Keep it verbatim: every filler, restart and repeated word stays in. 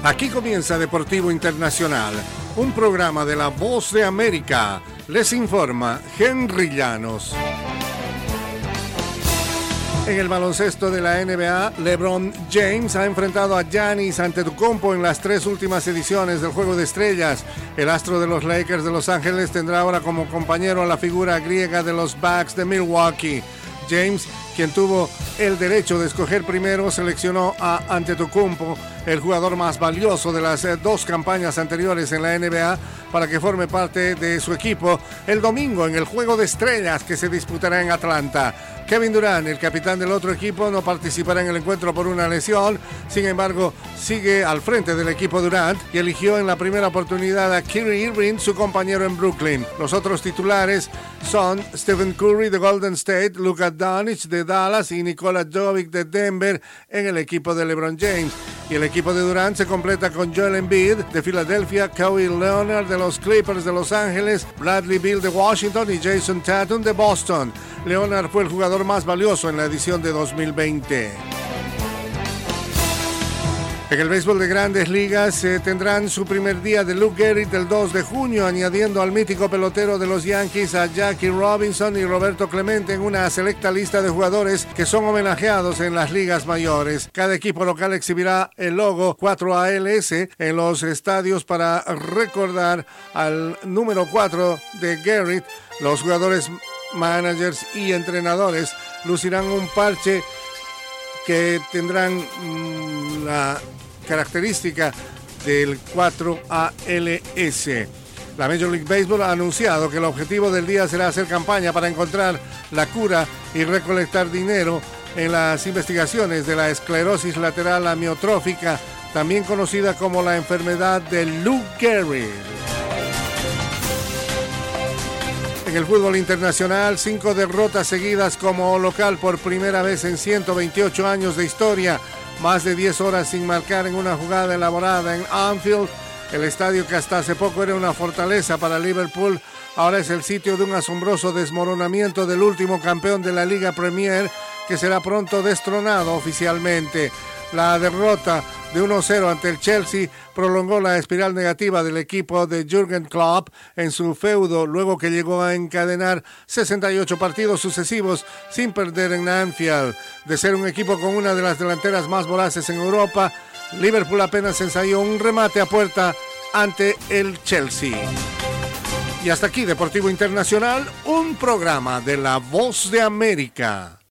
Aquí comienza Deportivo Internacional, un programa de La Voz de América. Les informa Henry Llanos. En el baloncesto de la N B A, LeBron James ha enfrentado a Giannis Antetokounmpo en las tres últimas ediciones del Juego de Estrellas. El astro de los Lakers de Los Ángeles tendrá ahora como compañero a la figura griega de los Bucks de Milwaukee. James, quien tuvo el derecho de escoger primero, seleccionó a Antetokounmpo, el jugador más valioso de las dos campañas anteriores en la N B A, para que forme parte de su equipo el domingo en el Juego de Estrellas que se disputará en Atlanta. Kevin Durant, el capitán del otro equipo, no participará en el encuentro por una lesión. Sin embargo, sigue al frente del equipo Durant y eligió en la primera oportunidad a Kyrie Irving, su compañero en Brooklyn. Los otros titulares son Stephen Curry de Golden State, Luka Doncic de Dallas y Nikola Jovic de Denver en el equipo de LeBron James. Y el equipo de Durant se completa con Joel Embiid de Filadelfia, Kawhi Leonard de los Clippers de Los Ángeles, Bradley Beal de Washington y Jason Tatum de Boston. Leonard fue el jugador más valioso en la edición de dos mil veinte. En el béisbol de Grandes Ligas eh, tendrán su primer día de Lou Gehrig el dos de junio, añadiendo al mítico pelotero de los Yankees a Jackie Robinson y Roberto Clemente en una selecta lista de jugadores que son homenajeados en las ligas mayores. Cada equipo local exhibirá el logo cuatro A L S en los estadios para recordar al número cuatro de Gehrig. Los jugadores, managers y entrenadores lucirán un parche que tendrán mmm, la característica del cuatro A L S. La Major League Baseball ha anunciado que el objetivo del día será hacer campaña para encontrar la cura y recolectar dinero en las investigaciones de la esclerosis lateral amiotrófica, también conocida como la enfermedad de Lou Gehrig. En el fútbol internacional, cinco derrotas seguidas como local por primera vez en ciento veintiocho años de historia. Más de diez horas sin marcar en una jugada elaborada en Anfield. El estadio que hasta hace poco era una fortaleza para Liverpool, ahora es el sitio de un asombroso desmoronamiento del último campeón de la Liga Premier, que será pronto destronado oficialmente. La derrota de uno cero ante el Chelsea prolongó la espiral negativa del equipo de Jürgen Klopp en su feudo, luego que llegó a encadenar sesenta y ocho partidos sucesivos sin perder en Anfield. De ser un equipo con una de las delanteras más voraces en Europa, Liverpool apenas ensayó un remate a puerta ante el Chelsea. Y hasta aquí Deportivo Internacional, un programa de La Voz de América.